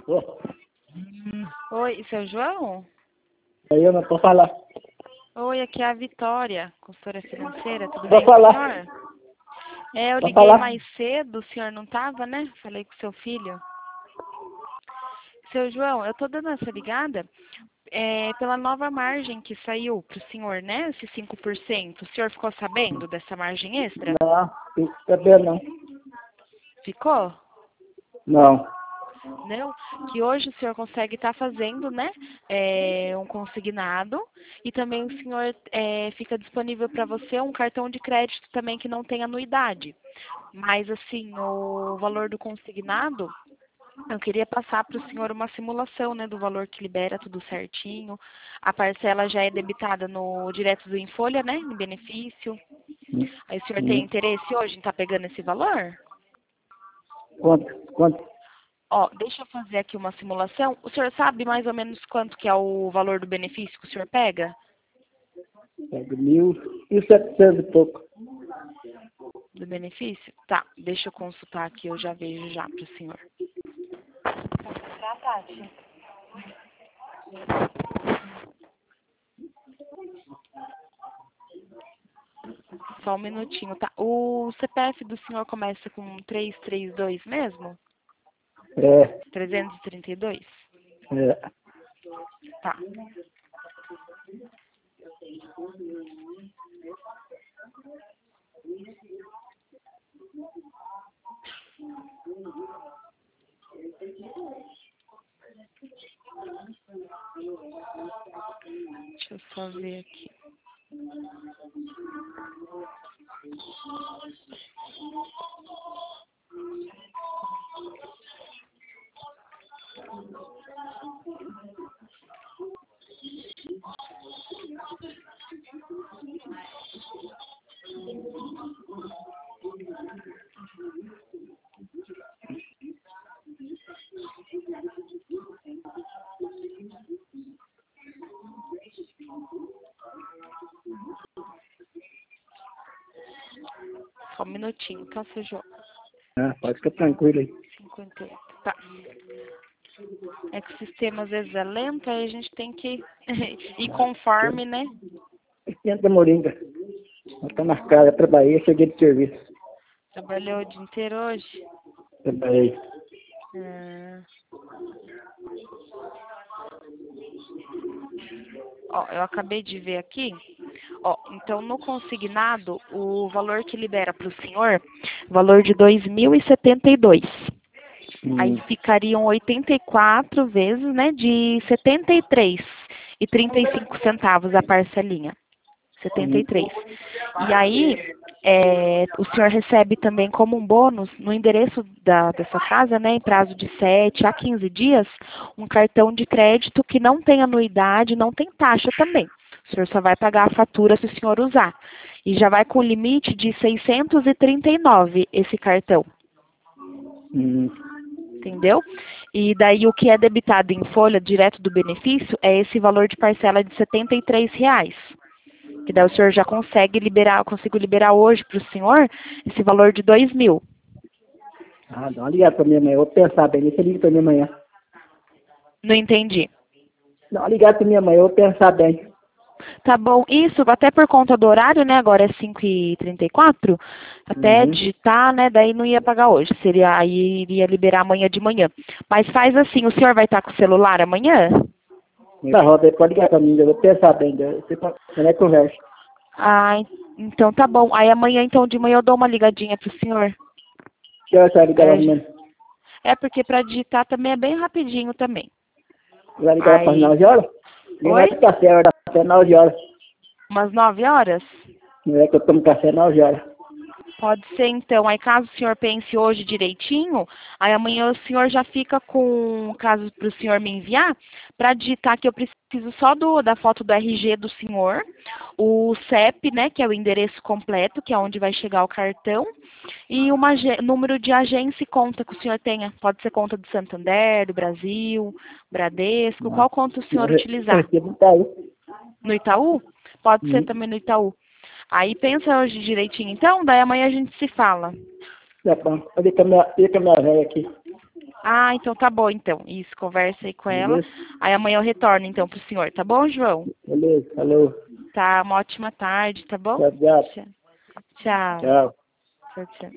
Ô, Oi, seu João? aí eu não posso falar. Oi, aqui é a Vitória, consultora financeira, tudo Posso bem com o falar? senhor? Eu Posso liguei falar? mais cedo, o senhor não estava, né? Falei com seu filho. Seu João, eu tô dando essa ligada pela nova margem que saiu pro senhor, né? Esse 5%. O senhor ficou sabendo dessa margem extra? Não, fico sabendo não. Ficou? Não. Não? Que hoje o senhor consegue estar fazendo, né? Um consignado e também o senhor fica disponível para você um cartão de crédito também que não tem anuidade. Mas assim, o valor do consignado, eu queria passar para o senhor uma simulação, né, do valor que libera tudo certinho. A parcela já é debitada no direto do Infolha, né, em benefício. Aí o senhor tem Hum. interesse hoje em estar pegando esse valor? Quanto? Ó, deixa eu fazer aqui uma simulação. O senhor sabe mais ou menos quanto que é o valor do benefício que o senhor pega? Pega 1.700 e pouco. Do benefício? Tá, deixa eu consultar aqui, eu já vejo já para o senhor. Tá, Tati. Só um minutinho, tá? O CPF do senhor começa com 332 mesmo? É, 332? é. Tá. Deixa eu só ver aqui. Só um minutinho, tá, seu João? Ah, pode ficar tranquilo aí. 58. Tá. É que o sistema às vezes é lento, aí a gente tem que ir conforme, né? Dentro da Moringa. Eu tô na casa, trabalhei, cheguei de serviço. Trabalhou o dia inteiro hoje. Trabalhei. Hum. Ó, eu acabei de ver aqui. Ó, então no consignado, o valor que libera para o senhor, valor de 2.072. Aí ficariam 84 vezes, né, de 73,35 a parcelinha. 73. E aí, o senhor recebe também como um bônus, no endereço dessa casa, né, em prazo de 7 a 15 dias, um cartão de crédito que não tem anuidade, não tem taxa também. O senhor só vai pagar a fatura se o senhor usar. E já vai com limite de 639 esse cartão. Entendeu? E daí o que é debitado em folha, direto do benefício, é esse valor de parcela de R$ 73. Que daí o senhor já consegue liberar, eu consigo liberar hoje para o senhor esse valor de 2.000. Ah, dá uma ligada pra minha mãe. Eu vou pensar bem nisso, eu ligo pra minha mãe. Não entendi. Dá uma ligada pra minha mãe, eu vou pensar bem. Tá bom, isso até por conta do horário, né? Agora é 5h34, até digitar, né? Daí não ia pagar hoje, seria aí iria liberar amanhã de manhã. Mas faz assim, o senhor vai estar com o celular amanhã? Na roda aí, pode ligar pra mim, eu vou pensar bem. Você pode conversa. Ah, então tá bom. Aí amanhã, então, de manhã eu dou uma ligadinha pro senhor. Que hora você vai ligar lá É, amanhã? porque para digitar também é bem rapidinho também. Vai ligar lá para as Aí, 9 horas? Nem vai oi? ter café, vai dar café 9 horas. Umas 9 horas? Não é que eu tomo café 9 horas. Pode ser então. Aí caso o senhor pense hoje direitinho, aí amanhã o senhor já fica com, caso para o senhor me enviar, para digitar que eu preciso só da foto do RG do senhor, o CEP, né, que é o endereço completo, que é onde vai chegar o cartão, e número de agência e conta que o senhor tenha. Pode ser conta do Santander, do Brasil, Bradesco, qual conta o senhor utilizar? Recebo tá aí. No Itaú? Pode ser também no Itaú. Aí pensa hoje direitinho, então, daí amanhã a gente se fala. Tá bom. Liga com a minha velha aqui. Ah, então tá bom, então. Isso, conversa aí com ela. Beleza? Aí amanhã eu retorno, então, pro senhor. Tá bom, João? Beleza, falou. Tá, uma ótima tarde, tá bom? Tchau, tchau. Tchau. Tchau. Tchau. Tchau, tchau.